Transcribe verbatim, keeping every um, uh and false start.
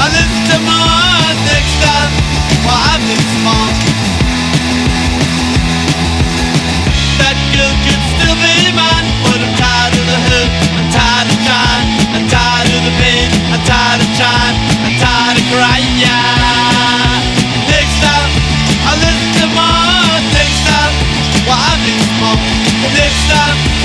listen to more next time. Well, I've been small. That girl could still be mine, but I'm tired of the hurt, I'm tired of trying, I'm tired of the pain, I'm tired of trying, I'm tired of crying. Next time, I'll listen to more. Next time, well, I've been small. Next time.